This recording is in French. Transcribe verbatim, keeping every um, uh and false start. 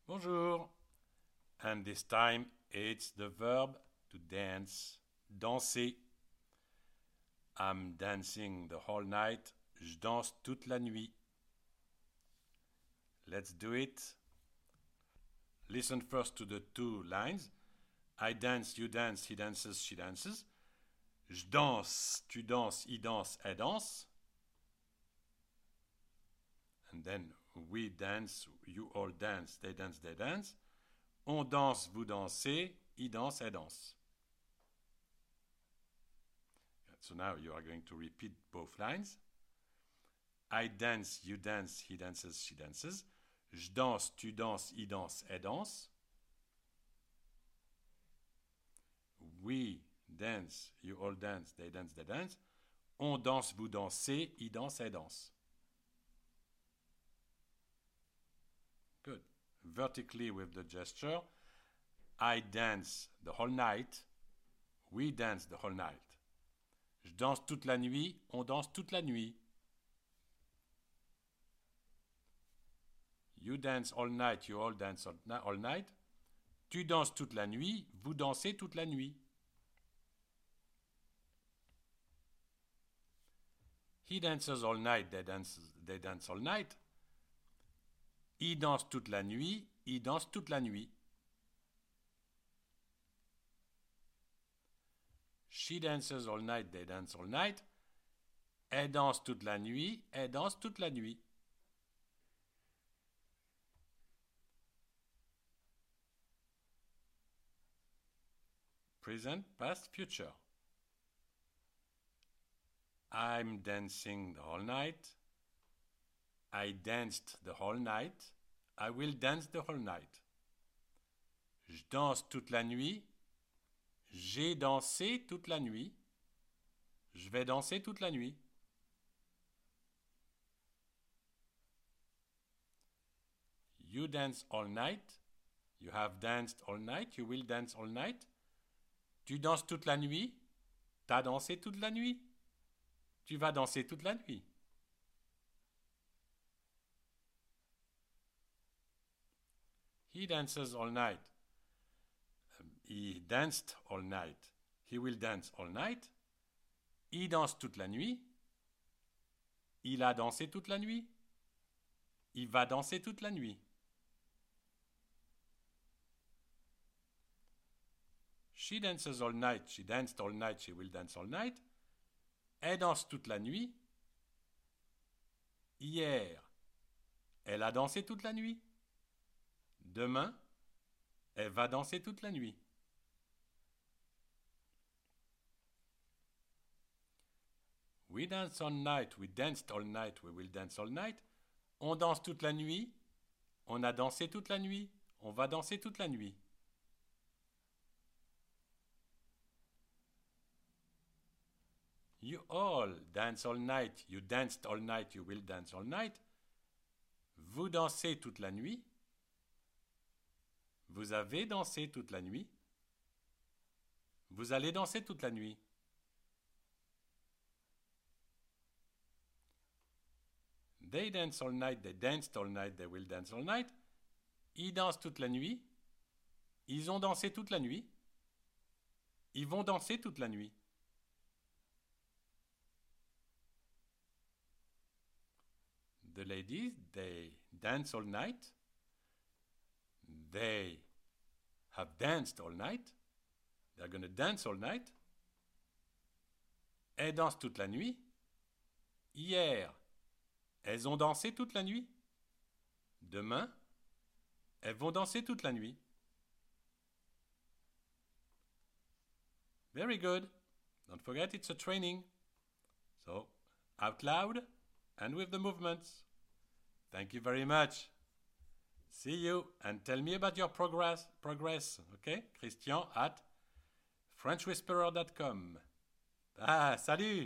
Bonjour. And this time it's the verb to dance. Danser. I'm dancing the whole night. Je danse toute la nuit. Let's do it. Listen first to the two lines. I dance, you dance, he dances, she dances. Je danse, tu danses, il danse, elle danse. And then we dance, you all dance, they dance, they dance. On danse, vous dansez, il danse, elle danse. So now you are going to repeat both lines. I dance, you dance, he dances, she dances. Je danse, tu danses, il danse, elle danse. We dance, you all dance, they dance, they dance. On danse, vous dansez, il danse, elle danse. Good. Vertically with the gesture. I dance the whole night. We dance the whole night. Je danse toute la nuit. On danse toute la nuit. You dance all night. You all dance all night. Tu danses toute la nuit. Vous dansez toute la nuit. He dances all night. They dance, they dance all night. Il danse toute la nuit. Il danse toute la nuit. She dances all night, they dance all night. Elle danse toute la nuit, elle danse toute la nuit. Present, past, future. I'm dancing the whole night. I danced the whole night. I will dance the whole night. Je danse toute la nuit. J'ai dansé toute la nuit. Je vais danser toute la nuit. You dance all night. You have danced all night. You will dance all night. Tu danses toute la nuit. T'as dansé toute la nuit. Tu vas danser toute la nuit. He dances all night. He danced all night. He will dance all night. Il danse toute la nuit. Il a dansé toute la nuit. Il va danser toute la nuit. She dances all night. She danced all night. She will dance all night. Elle danse toute la nuit. Hier, elle a dansé toute la nuit. Demain, elle va danser toute la nuit. We dance all night, we danced all night, we will dance all night. On danse toute la nuit, on a dansé toute la nuit, on va danser toute la nuit. You all dance all night, you danced all night, you will dance all night. Vous dansez toute la nuit. Vous avez dansé toute la nuit. Vous allez danser toute la nuit. They dance all night, they danced all night, they will dance all night. Ils dansent toute la nuit. Ils ont dansé toute la nuit. Ils vont danser toute la nuit. The ladies, they dance all night. They have danced all night. They're going to dance all night. Elles dansent toute la nuit. Hier, elles ont dansé toute la nuit. Demain, elles vont danser toute la nuit. Very good. Don't forget it's a training. So, out loud and with the movements. Thank you very much. See you and tell me about your progress. Progress, okay? Christian at french whisperer dot com. Ah, salut!